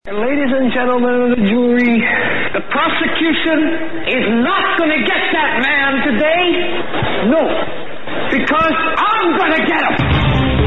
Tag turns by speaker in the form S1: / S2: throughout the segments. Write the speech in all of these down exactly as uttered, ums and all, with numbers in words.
S1: And ladies and gentlemen of the jury, the prosecution is not going to get that man today. No, because I'm going to get him.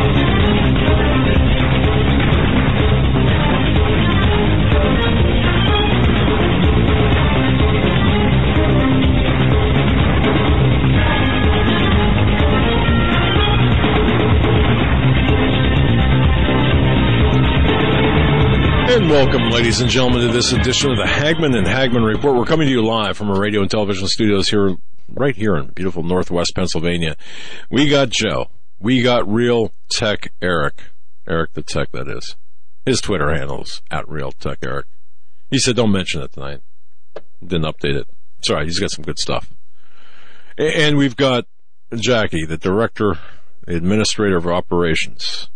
S2: And welcome, ladies and gentlemen, to this edition of the Hagman and Hagman Report. We're coming to you live from our radio and television studios here, right here in beautiful Northwest Pennsylvania. We got Joe. We got Real Tech Eric. Eric the Tech, that is. His Twitter handle is at Real Tech Eric. He said, don't mention it tonight. Didn't update it. It's all right. He's got some good stuff. And we've got Jackie, the Director, Administrator of Operations.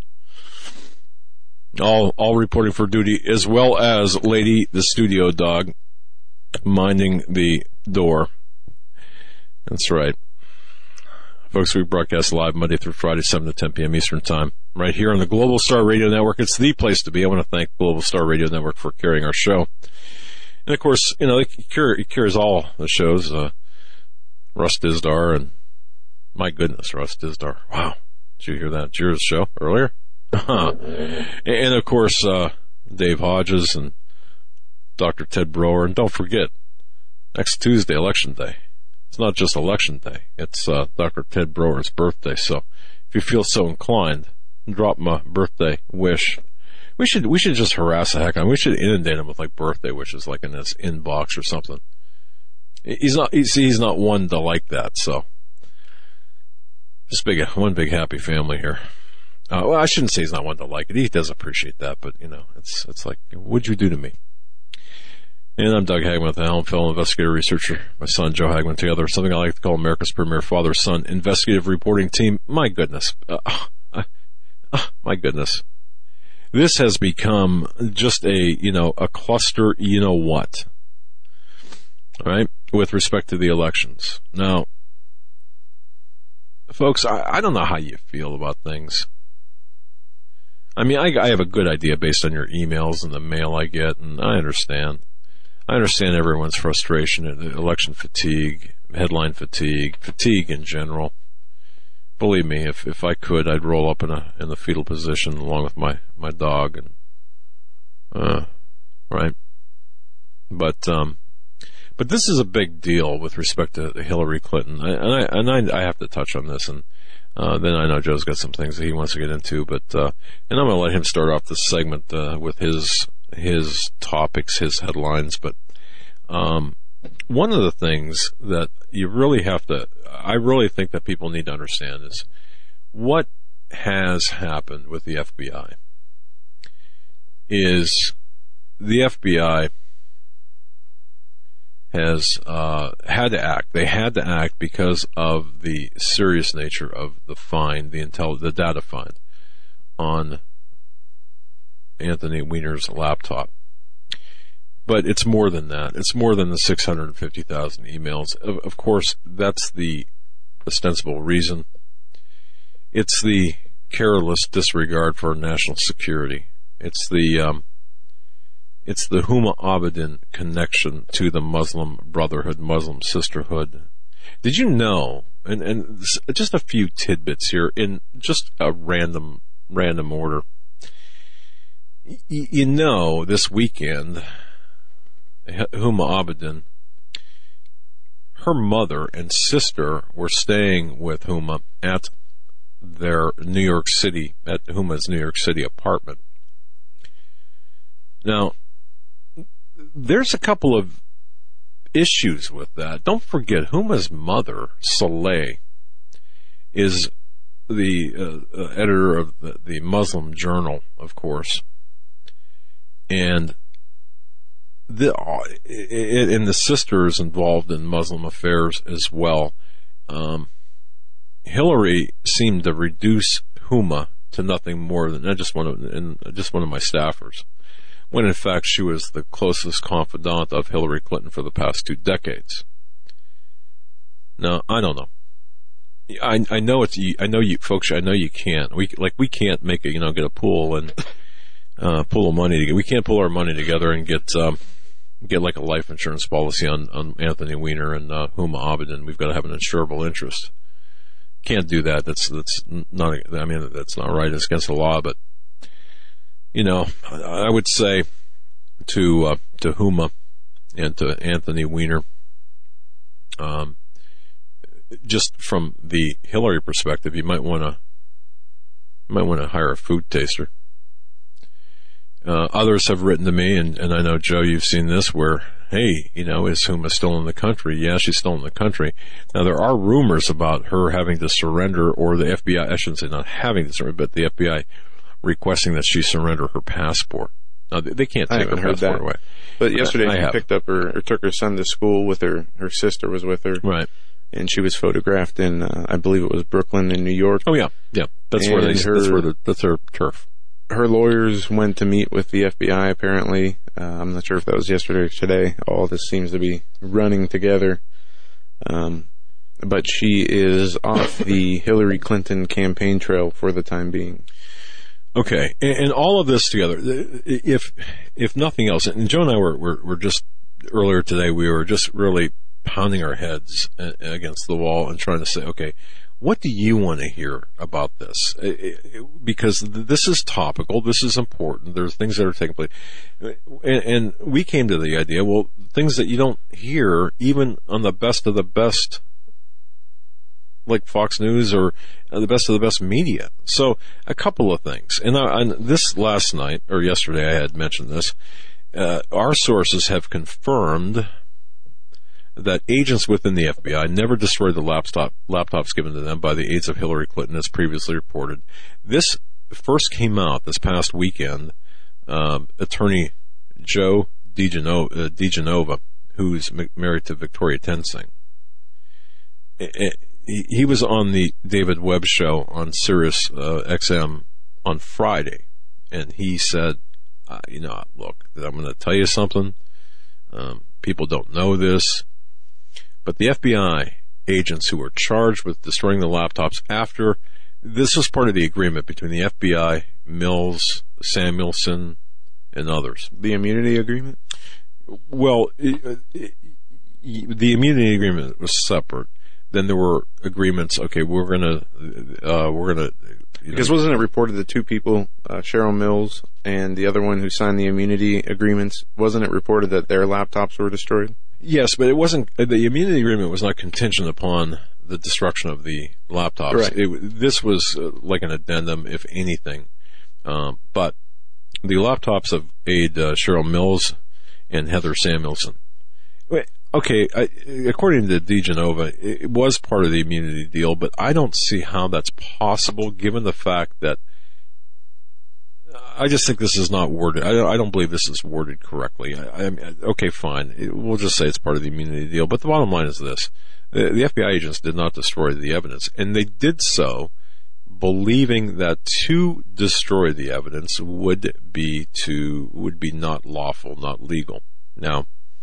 S2: All all reporting for duty, as well as Lady, the studio dog, minding the door. That's right. Folks, we broadcast live Monday through Friday, seven to ten p.m. Eastern Time, right here on the Global Star Radio Network. It's the place to be. I want to thank Global Star Radio Network for carrying our show. And, of course, you know, it carries all the shows. Uh, Russ Dizdar and, my goodness, Russ Dizdar. Wow. Did you hear that? Did you hear the show earlier? Uh-huh. And, of course, uh, Dave Hodges and Doctor Ted Broer. And don't forget, next Tuesday, Election Day. It's not just Election Day. It's uh, Doctor Ted Broer's birthday. So if you feel so inclined, drop him a birthday wish. We should we should just harass the heck out of him. We should inundate him with, like, birthday wishes, like in his inbox or something. He's not, he's, he's not one to like that, so. Just big, one big happy family here. Uh, well, I shouldn't say he's not one to like it. He does appreciate that, but, you know, it's it's like, what'd you do to me? And I'm Doug Hagman with the Helm, fellow investigator researcher. My son, Joe Hagman, together, something I like to call America's premier father-son investigative reporting team. My goodness. Uh, uh, uh, my goodness. This has become just a, you know, a cluster, you know what, all right, with respect to the elections. Now, folks, I, I don't know how you feel about things. I mean, I, I have a good idea based on your emails and the mail I get, and I understand. I understand everyone's frustration and election fatigue, headline fatigue, fatigue in general. Believe me, if if I could, I'd roll up in a in the fetal position along with my, my dog, and uh, right. But um, but this is a big deal with respect to Hillary Clinton, I, and I and I, I have to touch on this, and. Uh, then I know Joe's got some things that he wants to get into, but, uh, and I'm going to let him start off this segment, uh, with his, his topics, his headlines, but, um, one of the things that you really have to, I really think that people need to understand is what has happened with the F B I is the F B I has uh, had to act. They had to act because of the serious nature of the find, the intel, the data find on Anthony Weiner's laptop. But it's more than that. It's more than the six hundred fifty thousand emails. Of, of course, that's the ostensible reason. It's the careless disregard for national security. It's the um, It's the Huma Abedin connection to the Muslim Brotherhood, Muslim Sisterhood. Did you know, and, and just a few tidbits here in just a random, random order. Y- you know, this weekend, Huma Abedin, her mother and sister were staying with Huma at their New York City, at Huma's New York City apartment. Now, there's a couple of issues with that. Don't forget, Huma's mother, Soleil, is the uh, uh, editor of the, the Muslim Journal, of course, and the uh, and the sister is involved in Muslim affairs as well. Um, Hillary seemed to reduce Huma to nothing more than just one of and just one of my staffers, when in fact she was the closest confidant of Hillary Clinton for the past two decades. Now, I don't know. I I know it's I know you folks. I know you can't. We like we can't make a you know get a pool and uh, pull the money together. We can't pull our money together and get um, get like a life insurance policy on, on Anthony Weiner and uh, Huma Abedin. We've got to have an insurable interest. Can't do that. That's that's not. I mean, that's not right. It's against the law. But you know, I would say to uh, to Huma and to Anthony Weiner, um, just from the Hillary perspective, you might want to might want to hire a food taster. Uh, others have written to me, and, and I know, Joe, you've seen this, where, hey, you know, is Huma still in the country? Yeah, she's still in the country. Now, there are rumors about her having to surrender, or the F B I, I shouldn't say not having to surrender, but the F B I requesting that she surrender her passport. Now, they, they can't take her passport that. away.
S3: But yesterday
S2: I
S3: she
S2: have.
S3: picked up her, or took her son to school with her. Her sister was with her.
S2: Right.
S3: And she was photographed in, uh, I believe it was Brooklyn in New York.
S2: Oh, yeah. Yeah. That's
S3: and
S2: where they,
S3: her,
S2: that's where the, that's their turf.
S3: Her lawyers went to meet with the F B I, apparently. Uh, I'm not sure if that was yesterday or today. All this seems to be running together. Um, but she is off the Hillary Clinton campaign trail for the time being.
S2: Okay. And, and all of this together, if if nothing else, and Joe and I were, were, were just, earlier today, we were just really pounding our heads against the wall and trying to say, okay, what do you want to hear about this? Because this is topical. This is important. There's things that are taking place. And, and we came to the idea, well, things that you don't hear even on the best of the best, like Fox News or the best of the best media. So a couple of things. And, I, and this last night, or yesterday, I had mentioned this. Uh, our sources have confirmed that agents within the F B I never destroyed the laptop, laptops given to them by the aides of Hillary Clinton, as previously reported. This first came out this past weekend. Um, attorney Joe DeGenova, uh, DeGenova, who's m- married to Victoria Tensing, he, he was on the David Webb show on Sirius uh, X M on Friday, and he said, uh, you know, look, I'm going to tell you something. Um, people don't know this. But the F B I agents who were charged with destroying the laptops after, this was part of the agreement between the F B I, Mills, Samuelson, and others.
S3: The immunity agreement?
S2: Well, it, it, the immunity agreement was separate. Then there were agreements. Okay, we're gonna, uh, we're gonna. You
S3: because
S2: know,
S3: wasn't it reported the two people, uh, Cheryl Mills and the other one who signed the immunity agreements, wasn't it reported that their laptops were destroyed?
S2: Yes, but it wasn't. The immunity agreement was not contingent upon the destruction of the laptops.
S3: Right.
S2: It, this was uh, like an addendum, if anything. Um, but the laptops of aide uh, Cheryl Mills and Heather Samuelson. Okay, I, according to DeGenova, it was part of the immunity deal, but I don't see how that's possible, given the fact that I just think this is not worded. I don't, I don't believe this is worded correctly. I, I, okay, fine. We'll just say it's part of the immunity deal. But the bottom line is this. The, the F B I agents did not destroy the evidence, and they did so believing that to destroy the evidence would be to would be not lawful, not legal. Now,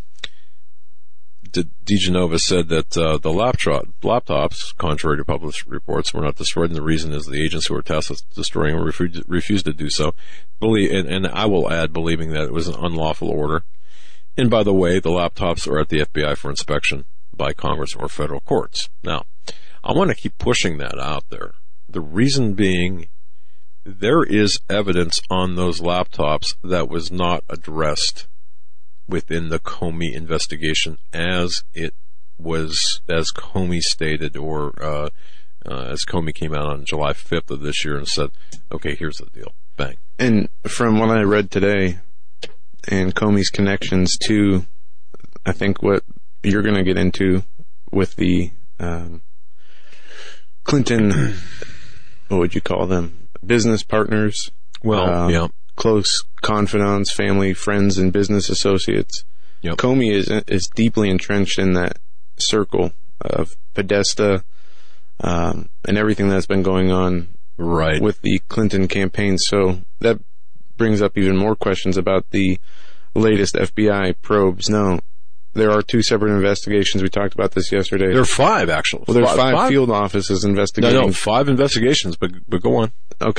S2: DeGenova said that uh, the laptop, laptops, contrary to published reports, were not destroyed, and the reason is the agents who were tasked with destroying refused, refused to do so. Believe, and, and I will add, believing that it was an unlawful order. And by the way, the laptops are at the F B I for inspection by Congress or federal courts. Now, I want to keep pushing that out there. The reason being, there is evidence on those laptops that was not addressed within the Comey investigation, as it was, as Comey stated, or uh, uh, as Comey came out on July fifth of this year and said, okay, here's the deal. Bang.
S3: And from what I read today, and Comey's connections to, I think what you're going to get into with the um, Clinton, what would you call them? Business partners.
S2: Well,
S3: um,
S2: yeah.
S3: Close confidants, family, friends, and business associates.
S2: Yep.
S3: Comey is is deeply entrenched in that circle of Podesta um, and everything that's been going on
S2: right.
S3: with the Clinton campaign. So that brings up even more questions about the latest F B I probes. Now, there are two separate investigations. We talked about this yesterday.
S2: There are five, actually.
S3: Well, there are
S2: five,
S3: five,
S2: five
S3: field offices investigating.
S2: No, no, five investigations, but but go on.
S3: Okay.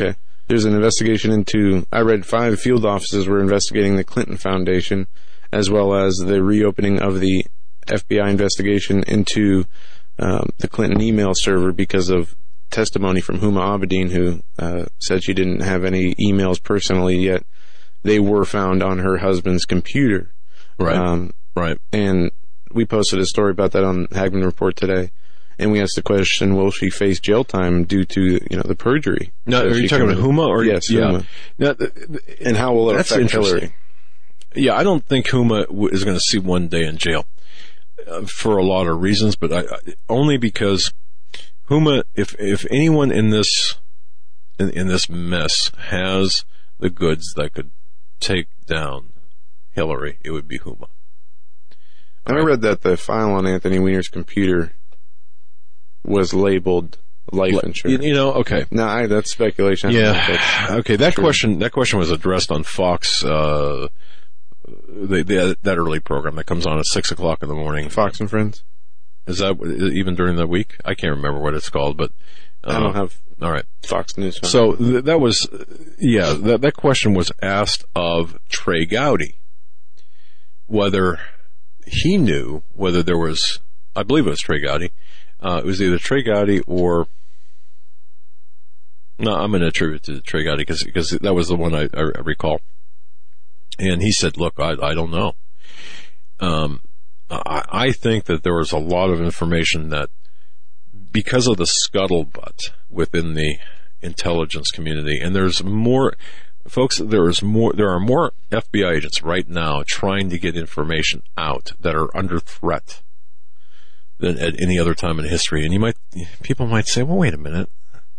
S3: There's an investigation into, I read five field offices were investigating the Clinton Foundation, as well as the reopening of the F B I investigation into um, the Clinton email server because of testimony from Huma Abedin, who uh, said she didn't have any emails personally, yet they were found on her husband's computer.
S2: Right,
S3: um,
S2: right.
S3: And we posted a story about that on Hagman Report today. And we asked the question, will she face jail time due to, you know, the perjury?
S2: No, are you talking about Huma? Or,
S3: yes,
S2: yeah.
S3: Huma.
S2: Now, th- th-
S3: and how will it
S2: that's
S3: affect Hillary?
S2: Yeah, I don't think Huma w- is going to see one day in jail uh, for a lot of reasons, but I, I, only because Huma, if if anyone in this in, in this mess has the goods that could take down Hillary, it would be Huma.
S3: And I read that the file on Anthony Weiner's computer was labeled life
S2: You,
S3: insurance.
S2: you know, okay.
S3: No, I, that's speculation. I don't know if
S2: Yeah.
S3: that's
S2: Okay. That
S3: true.
S2: question. That question was addressed on Fox. Uh, the, the, that early program that comes on at six o'clock in the morning.
S3: Fox and Friends.
S2: Is that even during the week? I can't remember what it's called, but uh,
S3: I don't have
S2: All right.
S3: Fox News. On.
S2: So th- that was, yeah. That that question was asked of Trey Gowdy, whether he knew whether there was. I believe it was Trey Gowdy. Uh, it was either Trey Gowdy or. No, I'm going to attribute it to Trey Gowdy because because that was the one I, I recall. And he said, "Look, I I don't know. Um, I I think that there was a lot of information that because of the scuttlebutt within the intelligence community, and there's more, folks. There is more. There are more F B I agents right now trying to get information out that are under threat than at any other time in history. And you might, people might say, well, wait a minute.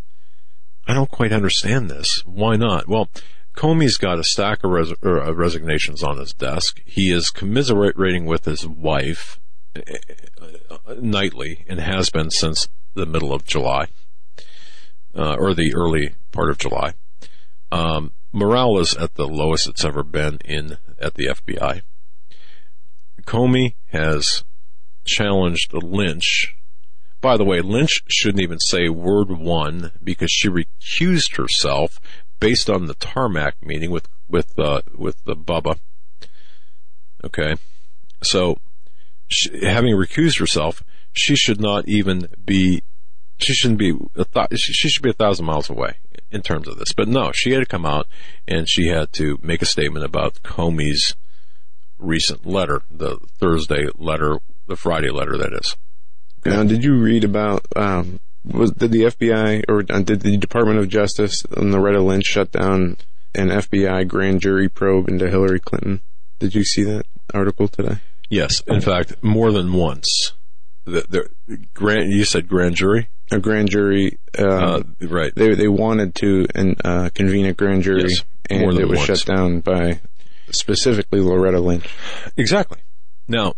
S2: I don't quite understand this. Why not? Well, Comey's got a stack of res- or, uh, resignations on his desk. He is commiserating with his wife uh, nightly and has been since the middle of July, uh, or the early part of July. Um, morale is at the lowest it's ever been in at the F B I. Comey has challenged Lynch. By the way, Lynch shouldn't even say word one because she recused herself based on the tarmac meeting with with uh, with the Bubba. Okay, so she, having recused herself, she should not even be. She shouldn't be. A th- she should be a thousand miles away in terms of this. But no, she had to come out and she had to make a statement about Comey's recent letter, the Thursday letter, the Friday letter, that is. Okay.
S3: Now, did you read about, um, was, did the F B I, or uh, did the Department of Justice and Loretta Lynch shut down an F B I grand jury probe into Hillary Clinton? Did you see that article today?
S2: Yes. In fact, more than once. The, the, grand, you said grand jury?
S3: A grand jury, um,
S2: Uh, right.
S3: they they wanted to and, uh, convene a grand jury,
S2: Yes, more
S3: and
S2: than
S3: it was
S2: once.
S3: shut down by specifically Loretta Lynch.
S2: Exactly. Now,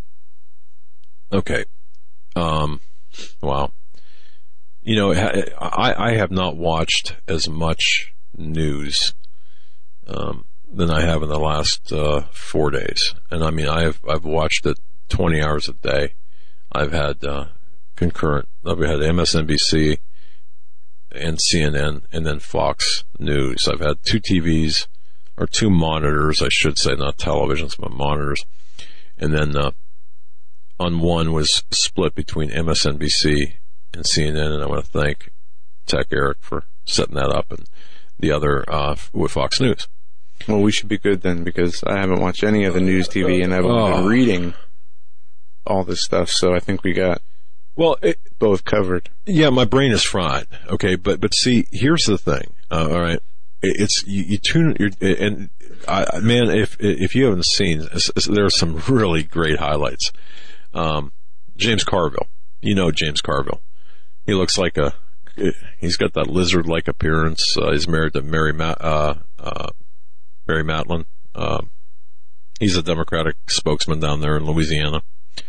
S2: okay. Um, wow. You know, I, I have not watched as much news um, than I have in the last uh, four days. And I mean, I've I've watched it twenty hours a day. I've had uh, concurrent. I've had M S N B C and C N N and then Fox News. I've had two T Vs, or two monitors, I should say, not televisions, but monitors. And then uh, on one was split between M S N B C and C N N, and I want to thank Tech Eric for setting that up, and the other uh, with Fox News.
S3: Well, we should be good then, because I haven't watched any of the news T V, and I've
S2: Oh.
S3: been reading all this stuff, so I think we got
S2: Well, it,
S3: both covered.
S2: yeah, my brain is fried. Okay, but but see, here's the thing. Uh, all right, it, it's you, you tune you're, and I, man, if if you haven't seen, there are some really great highlights. Um, James Carville, you know James Carville. He looks like a. He's got that lizard-like appearance. Uh, he's married to Mary Ma- uh, uh, Mary Matlin. Uh, he's a Democratic spokesman down there in Louisiana.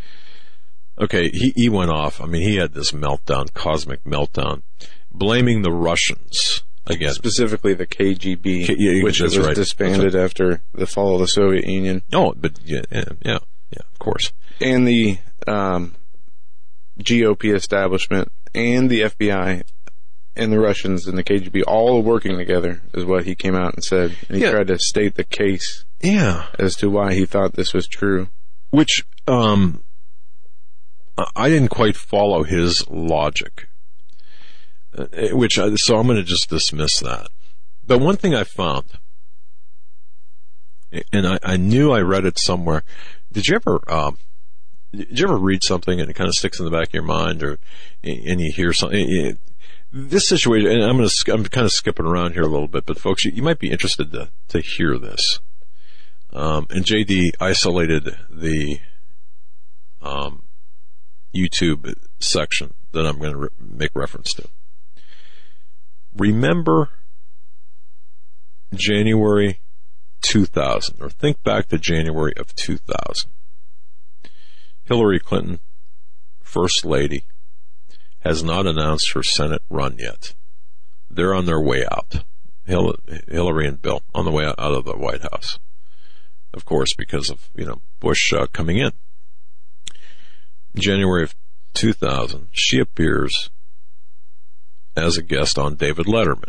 S2: Okay, he, he went off. I mean, he had this meltdown, cosmic meltdown, blaming the Russians again.
S3: Specifically the K G B,
S2: K- yeah,
S3: which
S2: that's
S3: was
S2: right.
S3: disbanded
S2: That's
S3: after the fall of the Soviet Union.
S2: Oh, but yeah, yeah, yeah, yeah, of course.
S3: And the um, G O P establishment and the F B I and the Russians and the K G B all working together is what he came out and said. And he
S2: Yeah.
S3: tried to state the case
S2: Yeah.
S3: as to why he thought this was true.
S2: Which, um, I didn't quite follow his logic. Uh, which, I, so I'm going to just dismiss that. But one thing I found, and I, I knew I read it somewhere. Did you ever, um, did you ever read something and it kind of sticks in the back of your mind, or and you hear something? This situation, and I'm going to, I'm kind of skipping around here a little bit, but folks, you, you might be interested to to hear this. Um, and J D isolated the um, YouTube section that I'm going to re- make reference to. Remember January two thousand, or think back to January of two thousand. Hillary Clinton, First Lady, has not announced her Senate run yet. They're on their way out. Hillary and Bill on the way out of the White House. Of course, because of, you know, Bush uh, coming in. January of two thousand, she appears as a guest on David Letterman.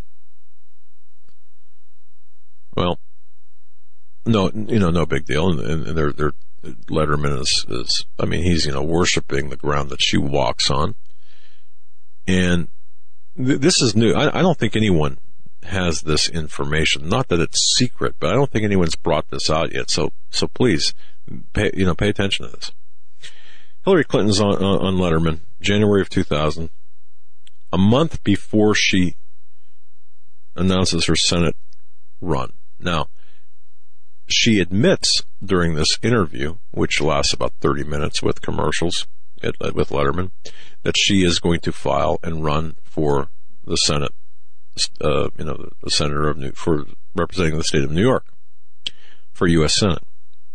S2: Well, no, you know, no big deal. And, and they're, they're, Letterman is, is, I mean, he's, you know, worshiping the ground that she walks on. And th- this is new. I, I don't think anyone has this information. Not that it's secret, but I don't think anyone's brought this out yet. So, so please, pay, you know, pay attention to this. Hillary Clinton's on, on Letterman, January of two thousand, a month before she announces her Senate run. Now, she admits during this interview, which lasts about thirty minutes with commercials at, with Letterman, that she is going to file and run for the Senate, uh, you know, the senator of New, for representing the state of New York for U S Senate.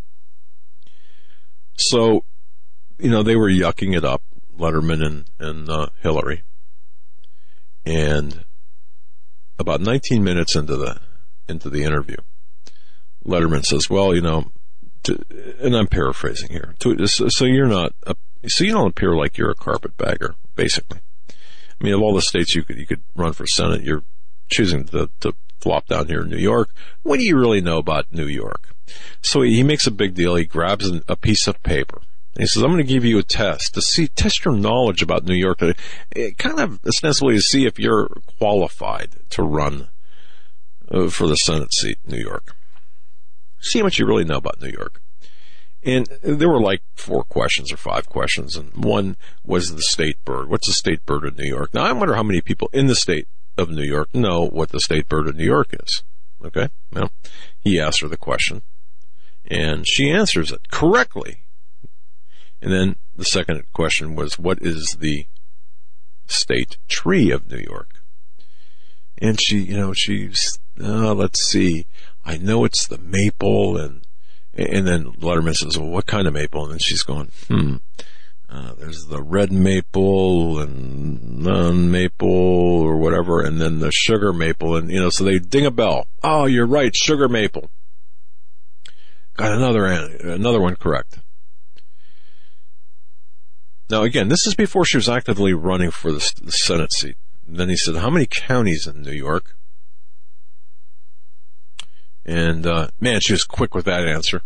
S2: So, you know, they were yucking it up, Letterman and, and uh, Hillary. And about nineteen minutes into the into the interview, Letterman says, "Well, you know," to, and I'm paraphrasing here. To, so you're not, a, so you don't appear like you're a carpetbagger, basically. I mean, of all the states you could you could run for Senate, you're choosing to, to flop down here in New York. What do you really know about New York? So he, he makes a big deal. He grabs an, a piece of paper. And he says, "I'm going to give you a test to see, test your knowledge about New York, to, kind of ostensibly to see if you're qualified to run uh, for the Senate seat in New York. See how much you really know about New York." And there were like four questions or five questions, and one was the state bird. What's the state bird of New York? Now, I wonder how many people in the state of New York know what the state bird of New York is. Okay? Well, he asked her the question, and she answers it correctly. And then the second question was, what is the state tree of New York? And she, you know, she's, uh, let's see, I know it's the maple, and and then Letterman says, "Well, what kind of maple?" And then she's going, hmm, uh, there's the red maple and non-maple or whatever, and then the sugar maple, and, you know, so they ding a bell. "Oh, you're right, sugar maple." Got another, another one correct. Now, again, this is before she was actively running for the, the Senate seat. And then he said, "How many counties in New York?" And, uh, man, she was quick with that answer.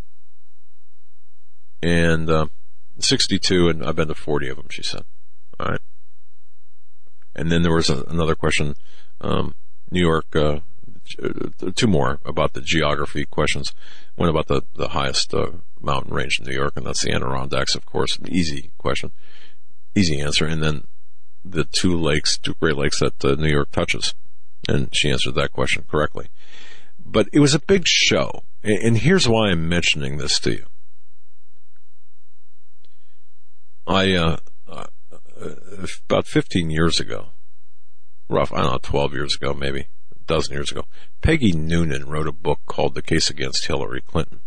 S2: And, uh, sixty-two, and I've been to forty of them, she said. All right. And then there was a, another question, um, New York, uh, two more about the geography questions. One about the, the highest uh, mountain range in New York, and that's the Adirondacks, of course. An easy question. Easy answer. And then the two lakes, two Great Lakes that uh, New York touches. And she answered that question correctly. But it was a big show. And here's why I'm mentioning this to you. I, uh, uh, about fifteen years ago, rough, I don't know, twelve years ago, maybe a dozen years ago, Peggy Noonan wrote a book called The Case Against Hillary Clinton.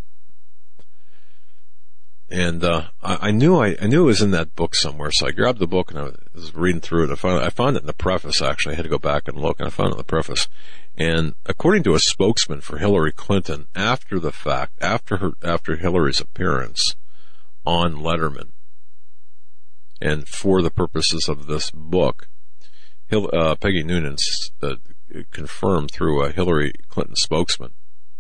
S2: And, uh, I, I knew I, I knew it was in that book somewhere, so I grabbed the book and I was reading through it. I found, I found it in the preface, actually. I had to go back and look, and I found it in the preface. And according to a spokesman for Hillary Clinton, after the fact, after her, after Hillary's appearance on Letterman, and for the purposes of this book, Hil- uh, Peggy Noonan uh, confirmed through a Hillary Clinton spokesman.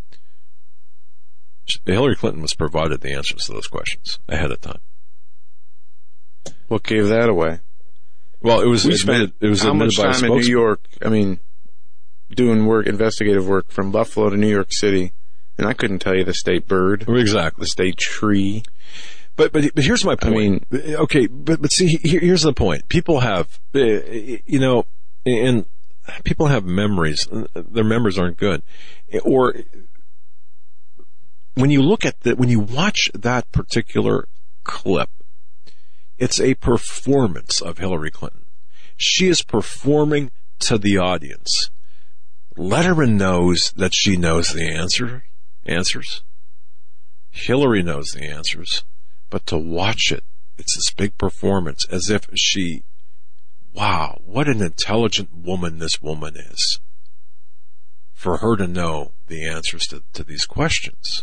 S2: Hillary Clinton was provided the answers to those questions ahead of time.
S3: What gave that away?
S2: Well, it was
S3: we
S2: admitted,
S3: spent
S2: it was
S3: how
S2: admitted
S3: much
S2: by a
S3: time in New
S2: spokesman.
S3: York? I mean, doing work, investigative work from Buffalo to New York City, and I couldn't tell you the state bird,
S2: Exactly.
S3: the state tree.
S2: But but but here's my point.
S3: I mean,
S2: okay, but but see, here, here's the point. People have, uh, you know, and people have memories. Their memories aren't good, or when you look at the when you watch that particular clip, it's a performance of Hillary Clinton. She is performing to the audience. Letterman knows that she knows the answer answers. Hillary knows the answers. But to watch it, it's this big performance, as if she, wow, what an intelligent woman this woman is. For her to know the answers to, to these questions.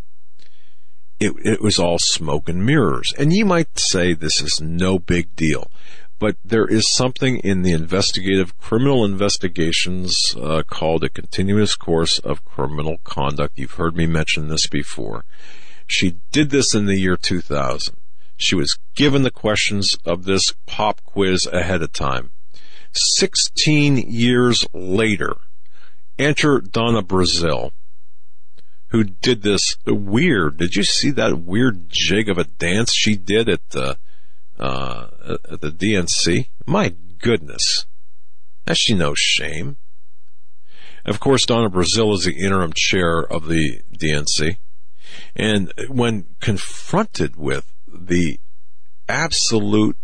S2: It, it was all smoke and mirrors. And you might say this is no big deal. But there is something in the investigative criminal investigations uh, called a continuous course of criminal conduct. You've heard me mention this before. She did this in the year two thousand. She was given the questions of this pop quiz ahead of time. Sixteen years later, enter Donna Brazile, who did this weird, did you see that weird jig of a dance she did at the, uh, at the D N C? My goodness. Has she no shame? Of course, Donna Brazile is the interim chair of the D N C. And when confronted with the absolute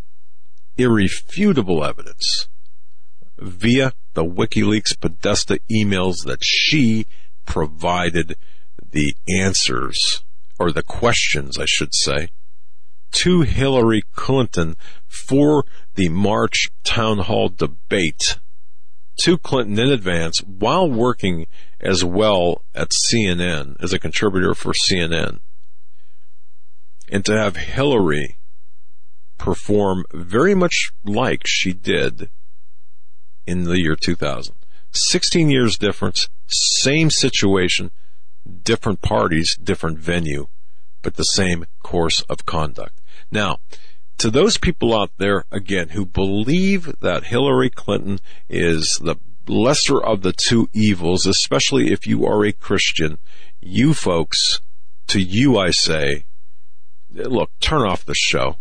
S2: irrefutable evidence via the WikiLeaks Podesta emails that she provided the answers, or the questions, I should say, to Hillary Clinton for the March town hall debate to Clinton in advance while working as well at C N N, as a contributor for C N N. And to have Hillary perform very much like she did in the year two thousand. sixteen years difference, same situation, different parties, different venue, but the same course of conduct. Now, to those people out there, again, who believe that Hillary Clinton is the lesser of the two evils, especially if you are a Christian, you folks, to you I say, look, turn off the show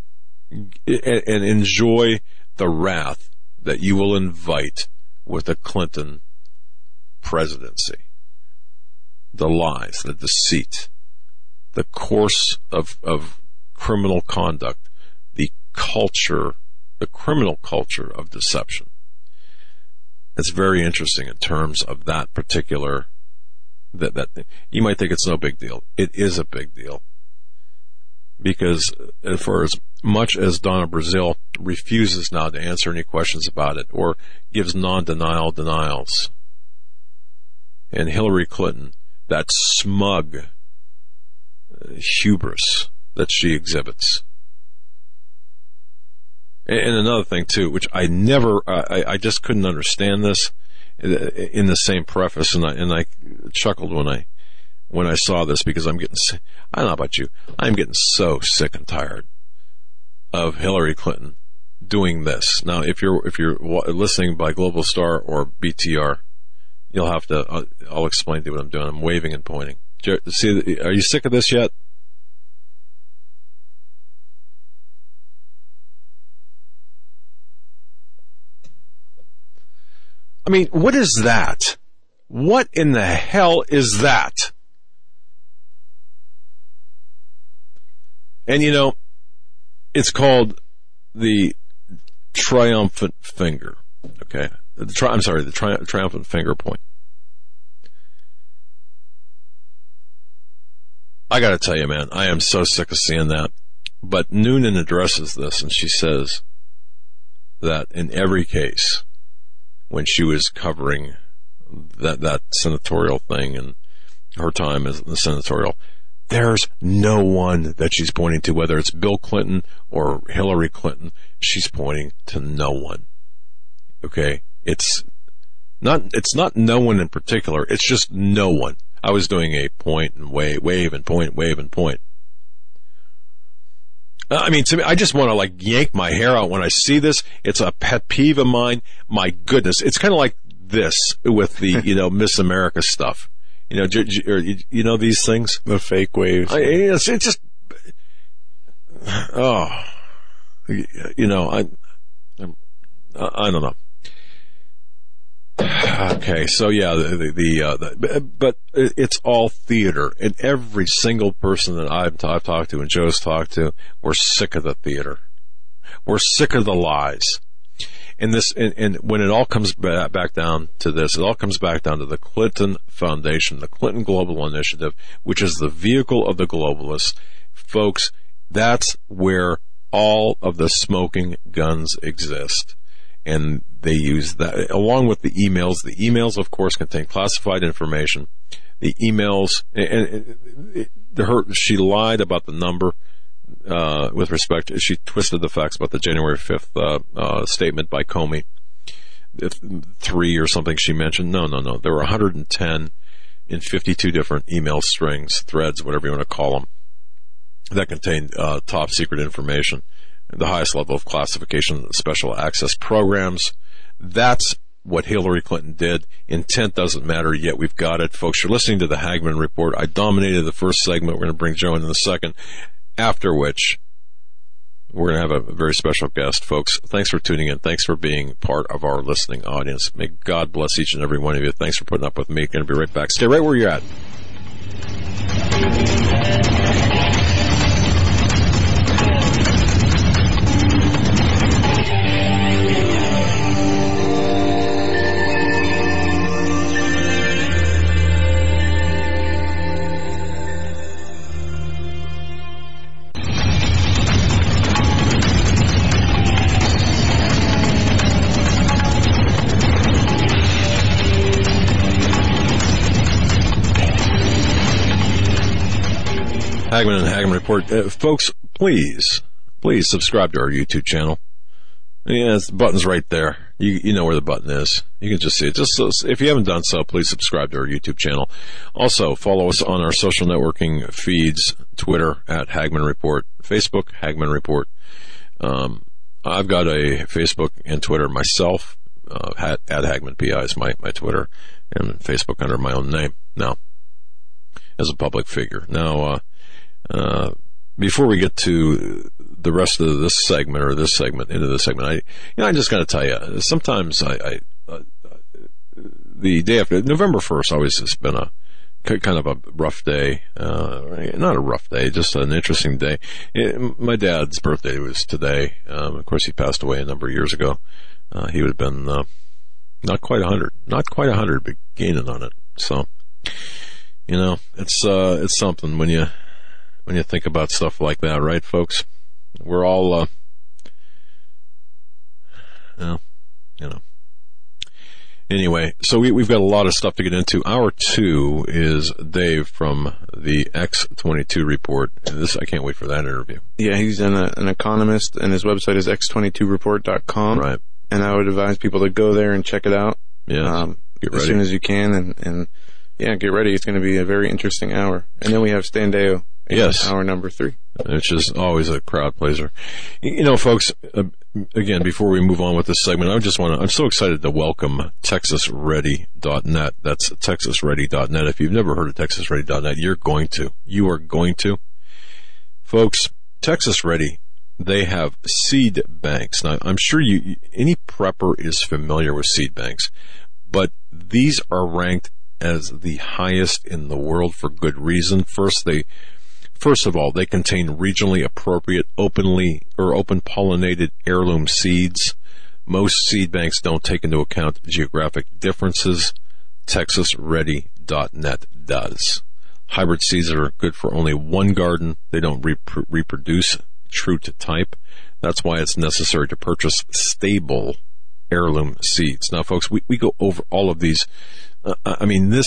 S2: and enjoy the wrath that you will invite with a Clinton presidency. The lies, the deceit, the course of, of criminal conduct, the culture, the criminal culture of deception. It's very interesting in terms of that particular, that, that you might think it's no big deal. It is a big deal. Because for as much as Donna Brazile refuses now to answer any questions about it or gives non-denial denials, and Hillary Clinton, that smug hubris that she exhibits. And another thing too, which I never, I, I just couldn't understand this in the same preface, and I and I chuckled when I when I saw this, because I'm getting, I don't know about you, I'm getting so sick and tired of Hillary Clinton doing this. Now, if you're if you're listening by Global Star or B T R, you'll have to. I'll, I'll explain to you what I'm doing. I'm waving and pointing. See, are you sick of this yet? I mean, what is that? What in the hell is that? And you know, it's called the triumphant finger. Okay, the tri- I'm sorry, the tri- triumphant finger point. I got to tell you, man, I am so sick of seeing that. But Noonan addresses this, and she says that in every case, when she was covering that that senatorial thing and her time as the senatorial, there's no one that she's pointing to, whether it's Bill Clinton or Hillary Clinton. She's pointing to no one. Okay, it's not it's not no one in particular. It's just no one. I was doing a point and wave, wave and point, wave and point. I mean, to me, I just want to like yank my hair out when I see this. It's a pet peeve of mine. My goodness, it's kind of like this with the you know Miss America stuff. You know, j- j- or, you know these things,
S3: The fake waves.
S2: I, it's, it's just oh, you know, I I don't know. Okay, so yeah, the, the, the, uh, the but it's all theater, and every single person that I've, I've talked to and Joe's talked to, we're sick of the theater. We're sick of the lies. And this, and, and when it all comes back, back down to this, it all comes back down to the Clinton Foundation, the Clinton Global Initiative, which is the vehicle of the globalists. Folks, that's where all of the smoking guns exist. And they use that along with the emails. The emails, of course, contain classified information. The emails, and, and, and her, she lied about the number uh, with respect to, she twisted the facts about the January fifth uh, uh, statement by Comey. If three or something she mentioned. No, no, no. There were one hundred ten in fifty-two different email strings, threads, whatever you want to call them, that contained uh, top secret information. The highest level of classification, special access programs. That's what Hillary Clinton did. Intent doesn't matter, yet we've got it. Folks, you're listening to the Hagmann Report. I dominated the first segment. We're going to bring Joe in in a second, after which we're going to have a very special guest. Folks, thanks for tuning in. Thanks for being part of our listening audience. May God bless each and every one of you. Thanks for putting up with me. Going to be right back. Stay right where you're at. Hagmann and Hagmann Report. Uh, folks, please, please subscribe to our YouTube channel. Yeah, the button's right there. You you know where the button is. You can just see it. Just so, if you haven't done so, please subscribe to our YouTube channel. Also, follow us on our social networking feeds, Twitter, at Hagmann Report, Facebook, Hagmann Report. Um, I've got a Facebook and Twitter myself. Uh, at, at Hagmann P I is my, my Twitter, and Facebook under my own name now, as a public figure. Now, uh, Uh, before we get to the rest of this segment or this segment into this segment, I, you know, I just got to tell you, sometimes I, I uh, the day after November first always has been a kind of a rough day, uh, not a rough day, just an interesting day. It, my dad's birthday was today. Um, of course, he passed away a number of years ago. Uh, he would have been, uh, not quite a hundred, not quite a hundred, but gaining on it. So, you know, it's, uh, it's something when you, when you think about stuff like that, right, folks? We're all, uh, you know, you know. Anyway, so we, we've got a lot of stuff to get into. Hour two is Dave from the X twenty-two report. And this, I can't wait for that interview.
S3: Yeah, he's an, uh, an economist, and his website is x twenty-two report dot com.
S2: Right.
S3: And I would advise people to go there and check it out.
S2: Yeah.
S3: Um,
S2: get ready.
S3: As soon as you can, and, and yeah, get ready. It's going to be a very interesting hour. And then we have Stan Deyo.
S2: Yes.
S3: Hour number three.
S2: Which is always a crowd pleaser. You know, folks, uh, again, before we move on with this segment, I just want to, I'm so excited to welcome Texas Ready dot net. That's Texas Ready dot net. If you've never heard of Texas Ready dot net, you're going to. You are going to. Folks, Texas Ready, they have seed banks. Now, I'm sure you, any prepper is familiar with seed banks, but these are ranked as the highest in the world for good reason. First, they, First of all, they contain regionally appropriate, openly or open pollinated heirloom seeds. Most seed banks don't take into account geographic differences. Texas Ready dot net does. Hybrid seeds are good for only one garden. They don't rep- reproduce true to type. That's why it's necessary to purchase stable heirloom seeds. Now, folks, we, we go over all of these. Uh, I mean, this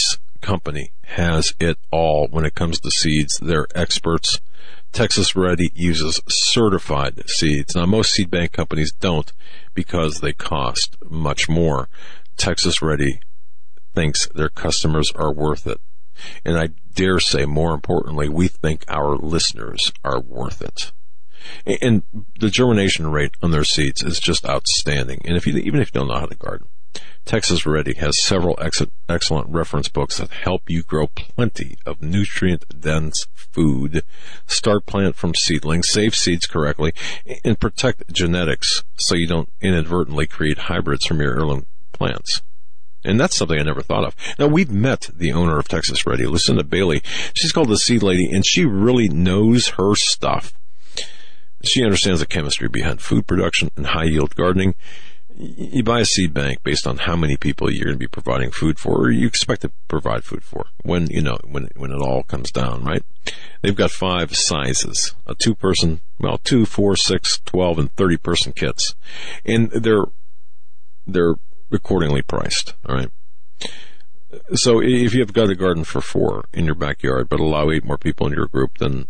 S2: company has it all when it comes to seeds. They're experts. Texas Ready uses certified seeds. Now, most seed bank companies don't because they cost much more. Texas Ready thinks their customers are worth it. And I dare say, more importantly, we think our listeners are worth it. And the germination rate on their seeds is just outstanding. And if you, even if you don't know how to garden, Texas Ready has several ex- excellent reference books that help you grow plenty of nutrient-dense food, start plant from seedlings, save seeds correctly, and protect genetics so you don't inadvertently create hybrids from your heirloom plants. And that's something I never thought of. Now, we've met the owner of Texas Ready, Lucinda Bailey. She's called the Seed Lady, and she really knows her stuff. She understands the chemistry behind food production and high-yield gardening. You buy a seed bank based on how many people you're going to be providing food for, or you expect to provide food for when, you know, when, when it all comes down, right? They've got five sizes, a two person, well, two, four, six, twelve, and thirty person kits. And they're, they're accordingly priced, all right? So if you've got a garden for four in your backyard, but allow eight more people in your group, then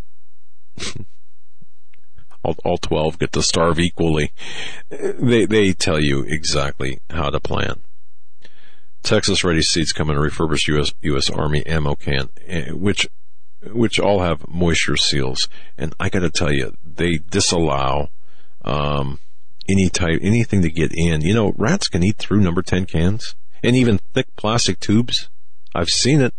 S2: All, all twelve get to starve equally. They they tell you exactly how to plan. Texas Ready seeds come in a refurbished U S U S Army ammo can, which which all have moisture seals. And I got to tell you, they disallow um, any type anything to get in. You know, rats can eat through number ten cans and even thick plastic tubes. I've seen it.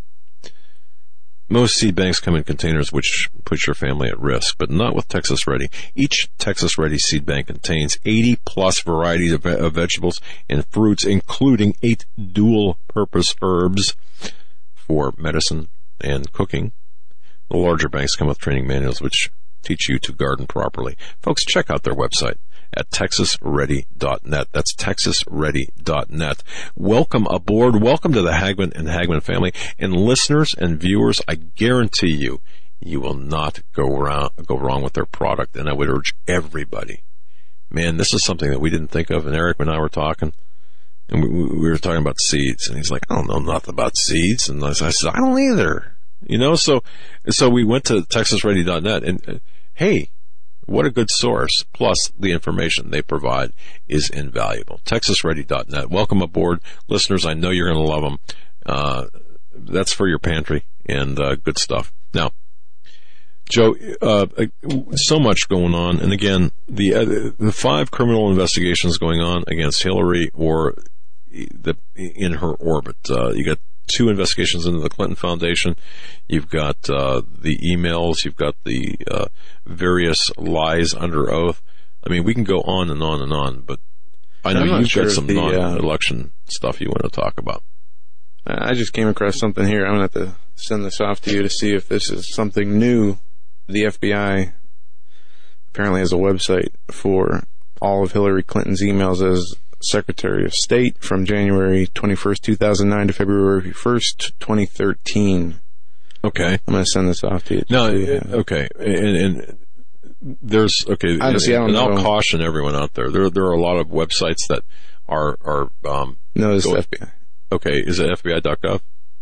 S2: Most seed banks come in containers which put your family at risk, but not with Texas Ready. Each Texas Ready seed bank contains eighty plus varieties of, of vegetables and fruits, including eight dual-purpose herbs for medicine and cooking. The larger banks come with training manuals which teach you to garden properly. Folks, check out their website at texas ready dot net. That's texas ready dot net. Welcome aboard. Welcome to the Hagman and Hagman family. And listeners and viewers, I guarantee you, you will not go around, go wrong with their product. And I would urge everybody, man, this is something that we didn't think of. And Eric and I were talking, and we, we were talking about seeds. And he's like, I don't know nothing about seeds. And I said, I don't either. You know, so so we went to texas ready dot net, and uh, hey, what a good source. Plus, the information they provide is invaluable. texas ready dot net. Welcome aboard. Listeners, I know you're going to love them. Uh, that's for your pantry and uh, good stuff. Now, Joe, uh, so much going on. And again, the uh, the five criminal investigations going on against Hillary or the in her orbit. Uh, you got two investigations into the Clinton Foundation. You've got uh, the emails. You've got the uh, various lies under oath. I mean, we can go on and on and on, but I know you've sure got some the, non-election uh, stuff you want to talk about.
S3: I just came across something here. I'm going to have to send this off to you to see if this is something new. The F B I apparently has a website for all of Hillary Clinton's emails as Secretary of State from January twenty-first, two thousand nine to February first, twenty thirteen.
S2: Okay.
S3: I'm going to send this off to you.
S2: No, okay. And, and there's, okay,
S3: Honestly, I don't
S2: and I'll
S3: know.
S2: caution everyone out there. There there are a lot of websites that are, are um,
S3: no, it's
S2: go,
S3: the F B I.
S2: Okay, is it F B I dot gov?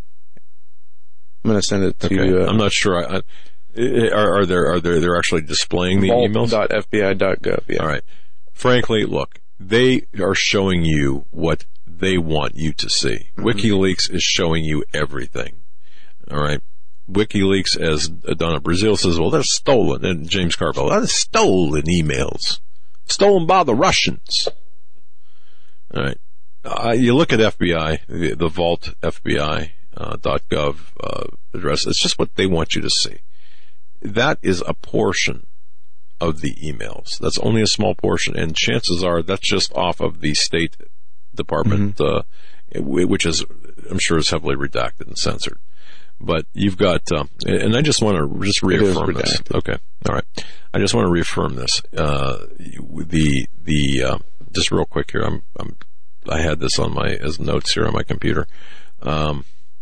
S3: I'm going to send it to
S2: okay.
S3: you. Uh,
S2: I'm not sure. I, I, are, are there, are there, they're actually displaying the
S3: vault
S2: emails?
S3: dot f b i dot gov, yeah.
S2: All right. Frankly, look, they are showing you what they want you to see. Mm-hmm. WikiLeaks is showing you everything. All right. WikiLeaks, as Donna Brazil says, well, they're stolen. And James Carville, they're stolen emails. Stolen by the Russians. All right. Uh, you look at F B I, the, the vault F B I dot gov uh, address. It's just what they want you to see. That is a portion of the emails. That's only a small portion, and chances are that's just off of the State Department, mm-hmm. uh, which is, I'm sure, is heavily redacted and censored. But you've got, um, and I just want to just reaffirm this. Okay, all right. I just want to reaffirm this. Uh, the the uh, just real quick here. I'm, I'm I had this on my as notes here on my computer. Um,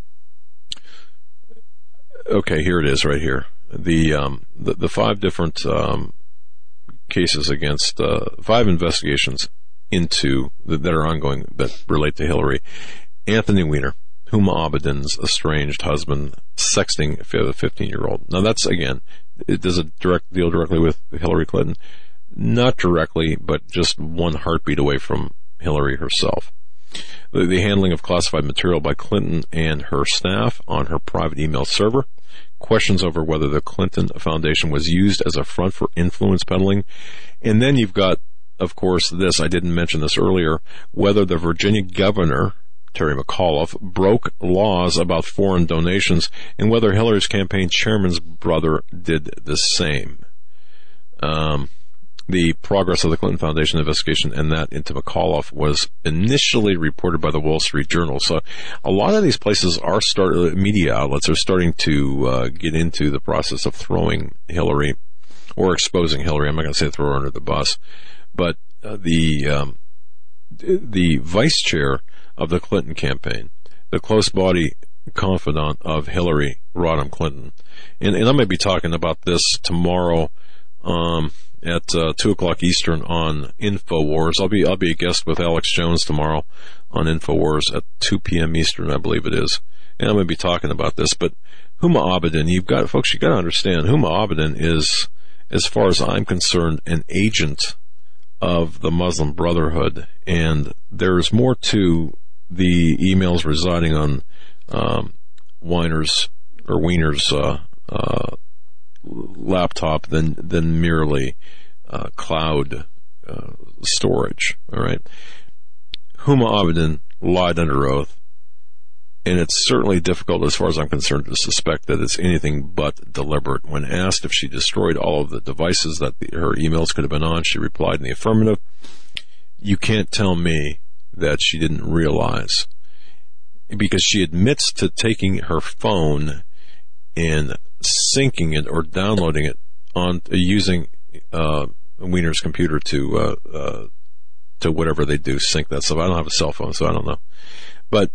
S2: okay, here it is, right here. The um, the, the five different um, cases against uh, five investigations into that are ongoing that relate to Hillary. Anthony Weiner, Huma Abedin's estranged husband sexting a fifteen-year-old. Now that's, again, it does it direct deal directly with Hillary Clinton? Not directly, but just one heartbeat away from Hillary herself. The, the handling of classified material by Clinton and her staff on her private email server. Questions over whether the Clinton Foundation was used as a front for influence peddling. And then you've got, of course, this, I didn't mention this earlier, whether the Virginia governor, Terry McAuliffe, broke laws about foreign donations and whether Hillary's campaign chairman's brother did the same. Um, the progress of the Clinton Foundation investigation and that into McAuliffe was initially reported by the Wall Street Journal. So a lot of these places are start media outlets are starting to uh, get into the process of throwing Hillary or exposing Hillary. I'm not going to say throw her under the bus, but uh, the um, the vice chair of the Clinton campaign, the close body confidant of Hillary Rodham Clinton. And, and I'm going to be talking about this tomorrow um, at uh, two o'clock Eastern on InfoWars. I'll be I'll be a guest with Alex Jones tomorrow on InfoWars at two p.m. Eastern, I believe it is. And I'm going to be talking about this. But Huma Abedin, you've got, folks, you've got to understand, Huma Abedin is, as far as I'm concerned, an agent of the Muslim Brotherhood. And there's more to the emails residing on um, Weiner's or Weiner's uh, uh, laptop than than merely uh, cloud uh, storage. All right, Huma Abedin lied under oath, and it's certainly difficult, as far as I'm concerned, to suspect that it's anything but deliberate. When asked if she destroyed all of the devices that the, her emails could have been on, she replied in the affirmative. You can't tell me that she didn't realize, because she admits to taking her phone and syncing it or downloading it on uh, using uh, Weiner's computer to uh, uh, to whatever they do, sync that stuff. I don't have a cell phone, so I don't know. But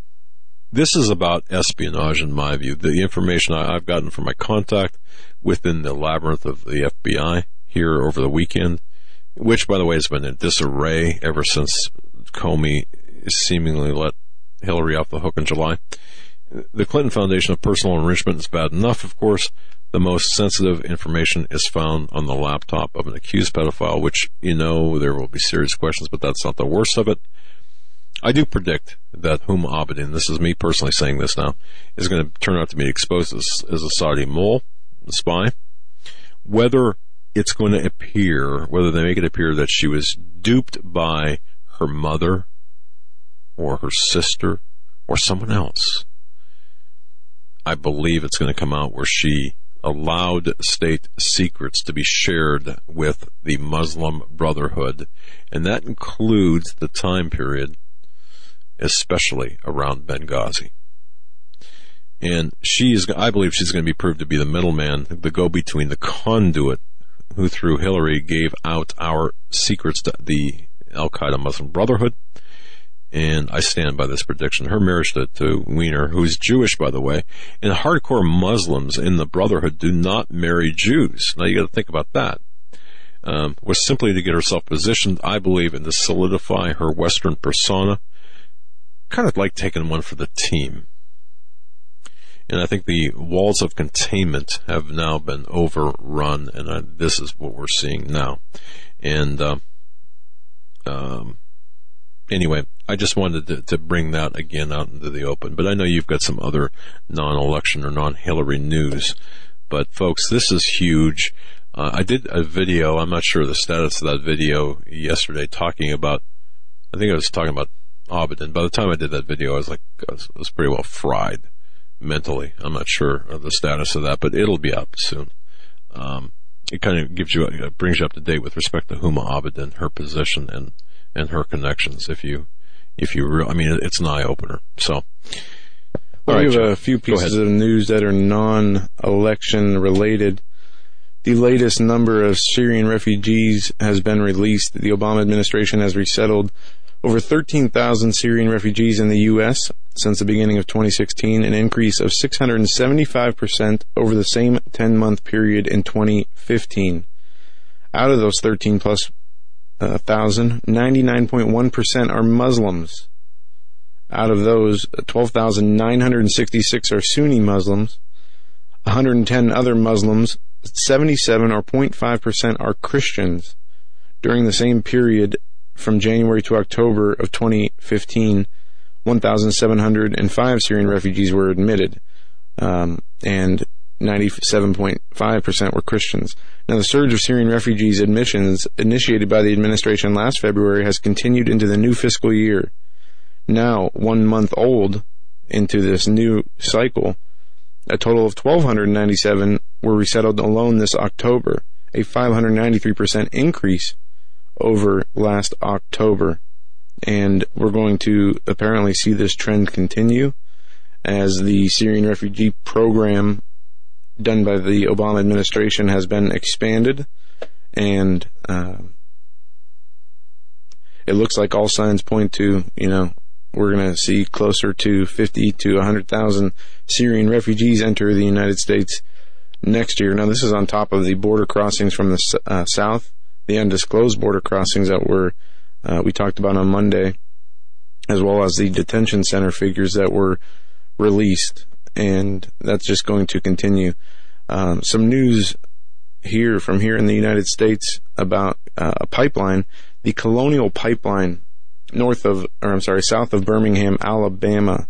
S2: this is about espionage, in my view. The information I, I've gotten from my contact within the labyrinth of the F B I here over the weekend, which, by the way, has been in disarray ever since Comey seemingly let Hillary off the hook in July. The Clinton Foundation of personal enrichment is bad enough, of course. The most sensitive information is found on the laptop of an accused pedophile, which, you know, there will be serious questions, but that's not the worst of it. I do predict that Huma Abedin, this is me personally saying this now, is going to turn out to be exposed as, as a Saudi mole, a spy. Whether it's going to appear, whether they make it appear that she was duped by her mother or her sister or someone else, I believe it's going to come out where she allowed state secrets to be shared with the Muslim Brotherhood, and that includes the time period, especially around Benghazi. And she is, I believe she's going to be proved to be the middleman, the go-between, the conduit who, through Hillary, gave out our secrets to the Al-Qaeda Muslim Brotherhood. And I stand by this prediction. Her marriage to, to Weiner, who's Jewish, by the way, and hardcore Muslims in the Brotherhood do not marry Jews. Now, you got to think about that. Um, was simply to get herself positioned, I believe, and to solidify her Western persona. Kind of like taking one for the team. And I think the walls of containment have now been overrun, and I, this is what we're seeing now. And uh, um, anyway, I just wanted to, to bring that again out into the open. But I know you've got some other non-election or non-Hillary news. But folks, this is huge. Uh, I did a video, I'm not sure the status of that video yesterday, talking about, I think I was talking about Abedin. By the time I did that video, I was like, I was, I was pretty well fried mentally. I'm not sure of the status of that, but it'll be up soon. Um, it kind of gives you, it brings you up to date with respect to Huma Abedin, her position and, and her connections. If you, if you, re- I mean, it's an eye opener. So,
S3: well,
S2: right,
S3: we have
S2: John,
S3: a few pieces of news that are non-election related. The latest number of Syrian refugees has been released. The Obama administration has resettled over thirteen thousand Syrian refugees in the U S since the beginning of twenty sixteen, an increase of six hundred seventy-five percent over the same ten-month period in twenty fifteen. Out of those thirteen plus uh, thousand, ninety-nine point one percent are Muslims. Out of those, twelve thousand nine hundred sixty-six are Sunni Muslims, one hundred ten other Muslims, seventy-seven or zero point five percent are Christians. During the same period from January to October of twenty fifteen, one thousand seven hundred five Syrian refugees were admitted, um, and ninety-seven point five percent were Christians. Now, the surge of Syrian refugees admissions initiated by the administration last February has continued into the new fiscal year. Now, one month old into this new cycle, a total of one thousand two hundred ninety-seven were resettled alone this October, a five hundred ninety-three percent increase over last October. And we're going to apparently see this trend continue as the Syrian refugee program done by the Obama administration has been expanded, and uh, it looks like all signs point to, you know, we're going to see closer to fifty to one hundred thousand Syrian refugees enter the United States next year. Now, this is on top of the border crossings from the uh, south, the undisclosed border crossings that were uh, we talked about on Monday, as well as the detention center figures that were released, and that's just going to continue. Um, some news here from here in the United States about uh, a pipeline, the Colonial Pipeline, north of, or I'm sorry, south of Birmingham, Alabama,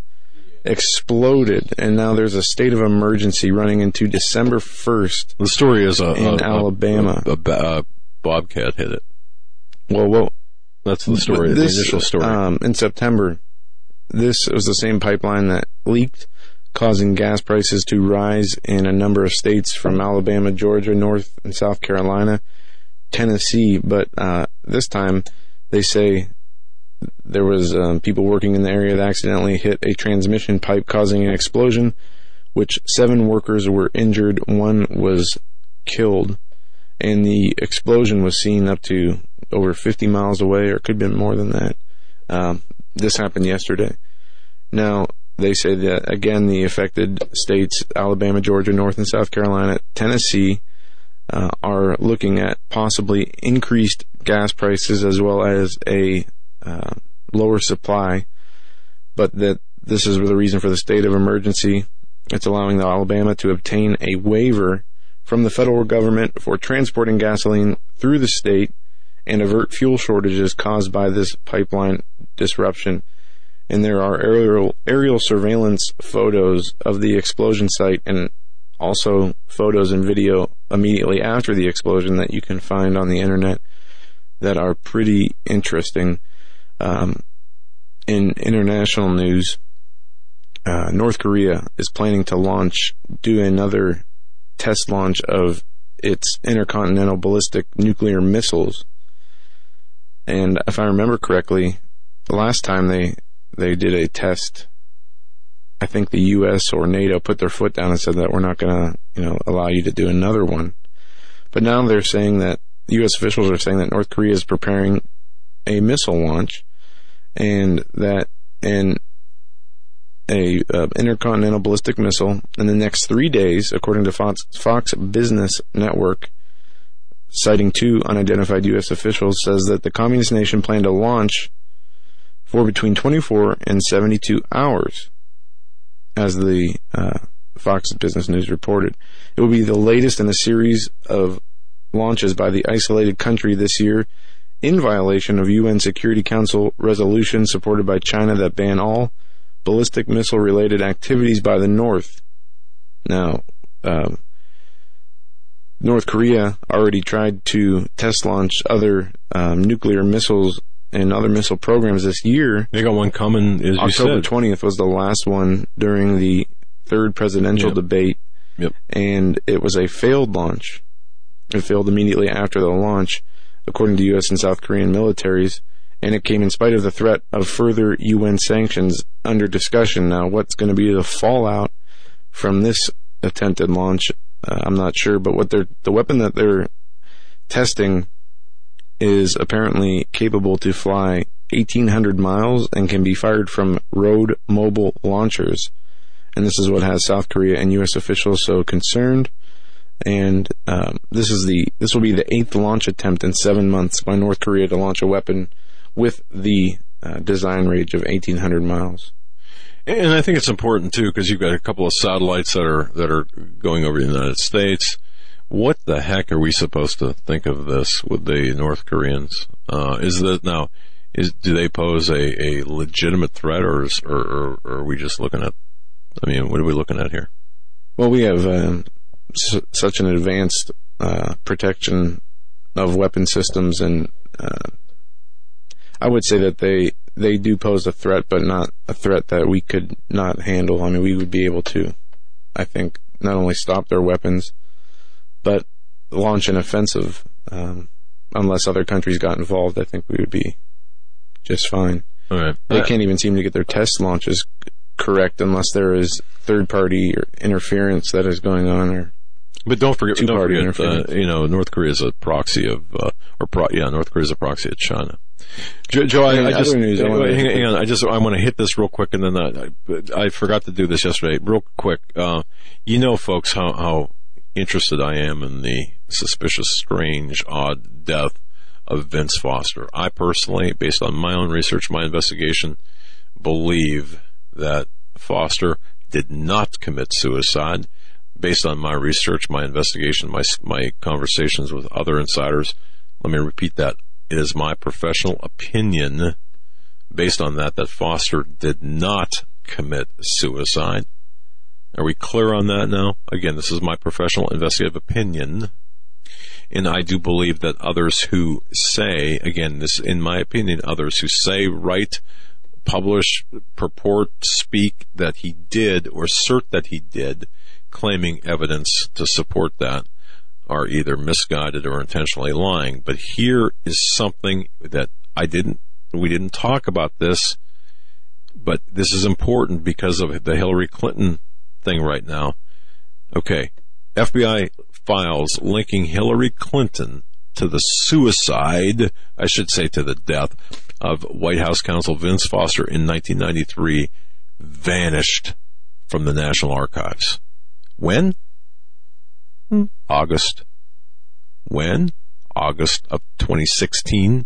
S3: exploded, and now there's a state of emergency running into December first.
S2: The story is a,
S3: in
S2: a,
S3: Alabama.
S2: A, a, a Bobcat hit it.
S3: Well, well,
S2: that's the story.
S3: This,
S2: the initial story.
S3: Um, in September, this was the same pipeline that leaked, causing gas prices to rise in a number of states from Alabama, Georgia, North and South Carolina, Tennessee. But uh, this time, they say there was um, people working in the area that accidentally hit a transmission pipe, causing an explosion, which seven workers were injured, one was killed, and the explosion was seen up to over fifty miles away, or it could have been more than that. Um, this happened yesterday. Now, they say that, again, the affected states, Alabama, Georgia, North and South Carolina, Tennessee, uh, are looking at possibly increased gas prices as well as a uh, lower supply, but that this is the reason for the state of emergency. It's allowing the Alabama to obtain a waiver from the federal government for transporting gasoline through the state and avert fuel shortages caused by this pipeline disruption. And there are aerial, aerial surveillance photos of the explosion site, and also photos and video immediately after the explosion that you can find on the internet that are pretty interesting. Um, in international news, uh, North Korea is planning to launch, do another test launch of its intercontinental ballistic nuclear missiles. And if I remember correctly, the last time they they did a test, I think the U S or NATO put their foot down and said that we're not going to, you know, allow you to do another one. But now they're saying that, U S officials are saying that North Korea is preparing a missile launch, and that an a uh, intercontinental ballistic missile in the next three days, according to Fox, Fox Business Network, citing two unidentified U S officials, says that the communist nation planned to launch for between twenty-four and seventy-two hours, as the uh, Fox Business News reported. It will be the latest in a series of launches by the isolated country this year, in violation of U N Security Council resolutions supported by China that ban all ballistic missile-related activities by the North. Now, uh, North Korea already tried to test launch other um, nuclear missiles and other missile programs this year.
S2: They got one coming, as you said.
S3: October twentieth was the last one during the third presidential
S2: yep.
S3: debate,
S2: yep.
S3: and it was a failed launch. It failed immediately after the launch, according to U S and South Korean militaries, and it came in spite of the threat of further U N sanctions under discussion. Now, what's going to be the fallout from this attempted launch, uh, I'm not sure, but what they're, the weapon that they're testing is apparently capable to fly eighteen hundred miles and can be fired from road mobile launchers. And this is what has South Korea and U S officials so concerned. And um, this is the this will be the eighth launch attempt in seven months by North Korea to launch a weapon with the uh, design range of eighteen hundred miles.
S2: And I think it's important too, because you've got a couple of satellites that are that are going over the United States. What the heck are we supposed to think of this with the North Koreans? Uh, is that now? Is do they pose a, a legitimate threat, or, is, or, or, or are we just looking at? I mean, what are we looking at here?
S3: Well, we have um, s- such an advanced uh, protection of weapon systems, and uh, I would say that they they do pose a threat, but not a threat that we could not handle. I mean, we would be able to, I think, not only stop their weapons, but launch an offensive. Um, unless other countries got involved, I think we would be just fine.
S2: All right.
S3: They can't even seem to get their test launches correct unless there is third-party interference that is going on. Or
S2: but don't forget, don't
S3: two-party
S2: forget, uh, you know, North Korea is a proxy of, uh, or pro, yeah, North Korea is a proxy of China. Joe, Joe I, I just,
S3: news, I
S2: wait, hang, hang on, I just, I want to hit this real quick, and then I, I forgot to do this yesterday. Real quick, uh, you know, folks, how, how interested I am in the suspicious, strange, odd death of Vince Foster. I personally, based on my own research, my investigation, believe that Foster did not commit suicide. Based on my research, my investigation, my my conversations with other insiders, let me repeat that. It is my professional opinion, based on that, that Foster did not commit suicide. Are we clear on that now? Again, this is my professional investigative opinion. And I do believe that others who say, again, this, in my opinion, others who say, write, publish, purport, speak that he did, or assert that he did, claiming evidence to support that, are either misguided or intentionally lying. But here is something that I didn't, we didn't talk about this, but this is important because of the Hillary Clinton thing right now. Okay, F B I files linking Hillary Clinton to the suicide, I should say to the death, of White House counsel Vince Foster in nineteen ninety-three vanished from the National Archives. When? Hmm. August. When? August of twenty sixteen.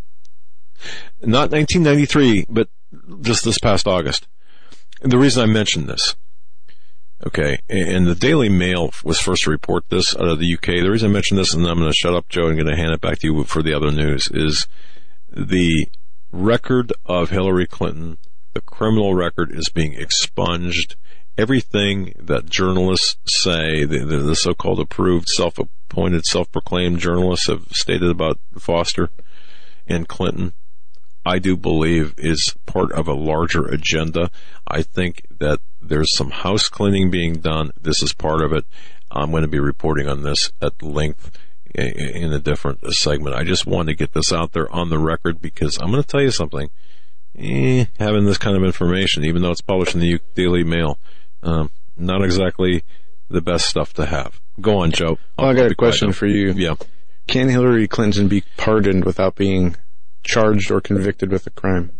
S2: Not nineteen ninety-three, but just this past August. And the reason I mention this, okay, and the Daily Mail was first to report this out of the U K. The reason I mention this, and I'm going to shut up, Joe, and I'm going to hand it back to you for the other news, is the record of Hillary Clinton, the criminal record, is being expunged. Everything that journalists say, the, the, the so-called approved, self-appointed, self-proclaimed journalists have stated about Foster and Clinton, I do believe is part of a larger agenda. I think that there's some house cleaning being done. This is part of it. I'm going to be reporting on this at length in a different segment. I just want to get this out there on the record because I'm going to tell you something. Eh, having this kind of information, even though it's published in the Daily Mail, um, not exactly the best stuff to have. Go on, Joe.
S3: Well, I got a question for you.
S2: Yeah.
S3: Can Hillary Clinton be pardoned without being charged or convicted with a crime?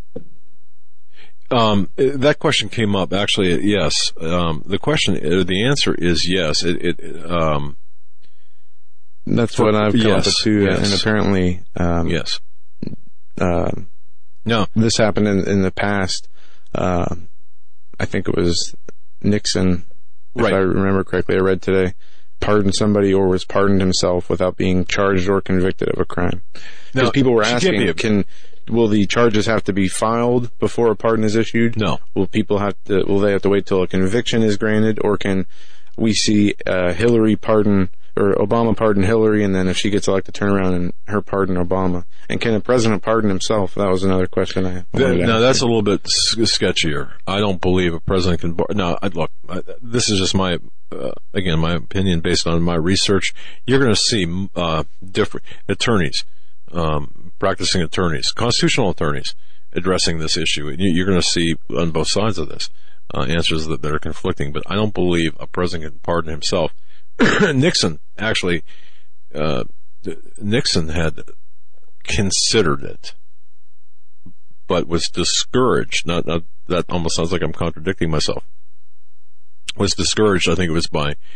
S2: Um, that question came up. Actually, yes. Um, the question, the answer is yes. It, it um,
S3: that's for, what I've come
S2: yes,
S3: up with too,
S2: yes.
S3: and apparently, um,
S2: yes.
S3: Uh,
S2: no,
S3: this happened in, in the past. Uh, I think it was Nixon, if
S2: right.
S3: I remember correctly. I read today, pardoned somebody or was pardoned himself without being charged or convicted of a crime. Because
S2: no,
S3: people were asking,
S2: a-
S3: can will the charges have to be filed before a pardon is issued?
S2: No.
S3: Will people have to? Will they have to wait till a conviction is granted, or can we see uh, Hillary pardon or Obama pardon Hillary, and then if she gets elected, turn around and her pardon Obama? And can the president pardon himself? That was another question I wanted to
S2: Now
S3: ask
S2: that's
S3: you.
S2: a little bit sketchier. I don't believe a president can. Bar- now, look, I, this is just my uh, again my opinion based on my research. You're going to see uh, different attorneys, um, practicing attorneys, constitutional attorneys addressing this issue. You're going to see on both sides of this uh, answers that, that are conflicting. But I don't believe a president can pardon himself. Nixon actually, uh, Nixon had considered it, but was discouraged. Not, not that almost sounds like I'm contradicting myself. Was discouraged. I think it was by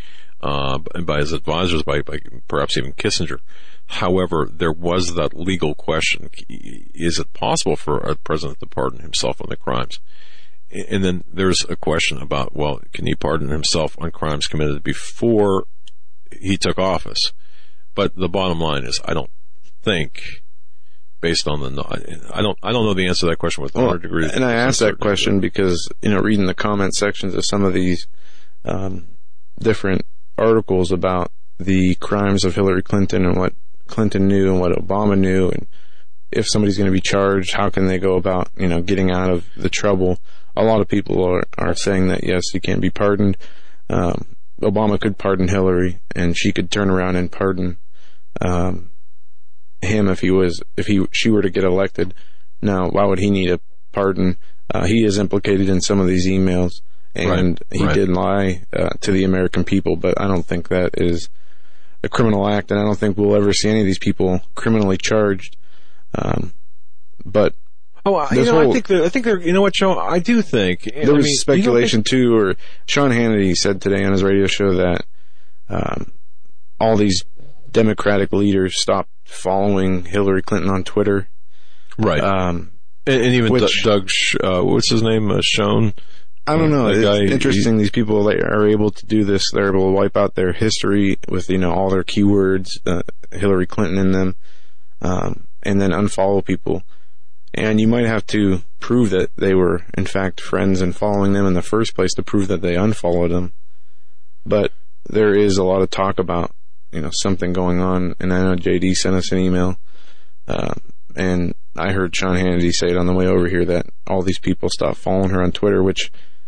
S2: uh, and by his advisors, by, by perhaps even Kissinger. However, there was that legal question. Is it possible for a president to pardon himself on the crimes? And then there's a question about, well, can he pardon himself on crimes committed before he took office? But the bottom line is, I don't think, based on the, I don't, I don't know the answer to that question with one hundred well, degrees.
S3: And I asked that question because, you know, reading the comment sections of some of these um, different articles about the crimes of Hillary Clinton and what Clinton knew and what Obama knew, and if somebody's going to be charged, how can they go about, you know, getting out of the trouble? A lot of people are, are saying that, yes, he can be pardoned. Um, Obama could pardon Hillary, and she could turn around and pardon um, him if he was, if he she were to get elected. Now, why would he need a pardon? Uh, he is implicated in some of these emails, and right, he right. did lie uh, to the American people, but I don't think that is a criminal act, and I don't think we'll ever see any of these people criminally charged. Um, but
S2: oh, I, you know, whole, I think I think they're. You know what, Joe? I do think
S3: there I was mean, speculation think... too, or Sean Hannity said today on his radio show that um, all these Democratic leaders stopped following Hillary Clinton on Twitter,
S2: right?
S3: Um,
S2: and, and even which, Doug, uh, what's his name, uh, Schoen.
S3: I don't know. It's guy, interesting. He, these people they are able to do this. They're able to wipe out their history with, you know, all their keywords, uh, Hillary Clinton in them, um, and then unfollow people. And you might have to prove that they were, in fact, friends and following them in the first place to prove that they unfollowed them. But there is a lot of talk about, you know, something going on. And I know J D sent us an email, uh, and I heard Sean Hannity say it on the way over here that all these people stopped following her on Twitter, which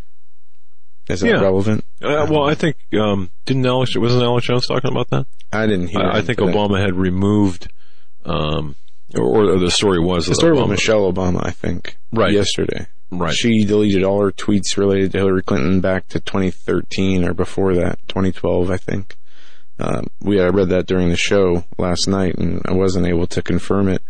S3: is that
S2: yeah.
S3: relevant?
S2: Uh, well, I think um, didn't Alex wasn't Alex Jones talking about that?
S3: I didn't hear.
S2: I, I think today. Obama had removed, um, or, or the story was
S3: the story
S2: Obama,
S3: was Michelle Obama. I think
S2: right
S3: yesterday.
S2: Right.
S3: She deleted all her tweets related to Hillary Clinton back to twenty thirteen or before that, twenty twelve, I think. Um, we I read that during the show last night, and I wasn't able to confirm it.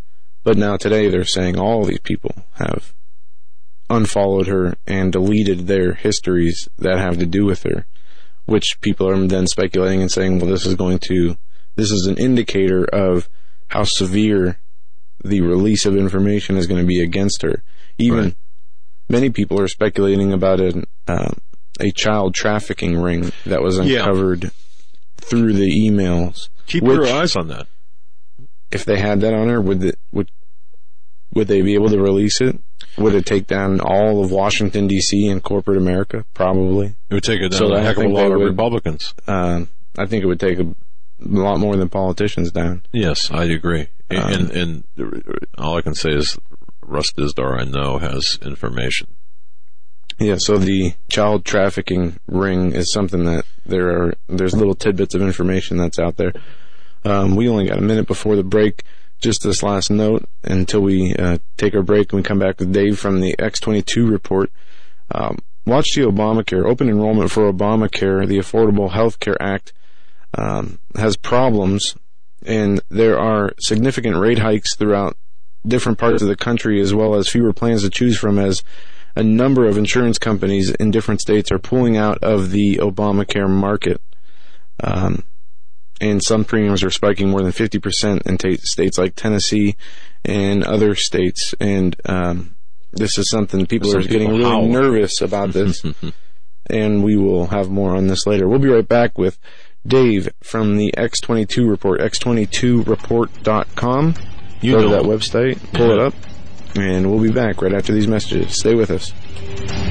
S3: But now today they're saying all these people have unfollowed her and deleted their histories that have to do with her, which people are then speculating and saying, well, this is going to, this is an indicator of how severe the release of information is going to be against her. Even right. many people are speculating about an, uh, a child trafficking ring that was uncovered yeah. through the emails.
S2: Keep
S3: which,
S2: your eyes on that.
S3: If they had that on her, would it, would would they be able to release it? Would it take down all of Washington, D C and corporate America? Probably.
S2: It would take it down so a heck of a lot of would, Republicans.
S3: Uh, I think it would take a, a lot more than politicians down.
S2: Yes, I agree. Um, and, and all I can say is Russ Dizdar, I know, has information.
S3: Yeah, so the child trafficking ring is something that there are, there's little tidbits of information that's out there. Um, we only got a minute before the break. Just this last note until we uh, take our break and we come back with Dave from the X twenty-two report. Um, watch the Obamacare. Open enrollment for Obamacare, the Affordable Health Care Act, um, has problems, and there are significant rate hikes throughout different parts of the country, as well as fewer plans to choose from, as a number of insurance companies in different states are pulling out of the Obamacare market. Um, and some premiums are spiking more than fifty percent in t- states like Tennessee and other states. And um, this is something people some are getting people really howl. nervous about this. And we will have more on this later. We'll be right back with Dave from the X twenty-two report, x twenty-two report dot com. You Go know. to that website, pull yeah. it up, and we'll be back right after these messages. Stay with us.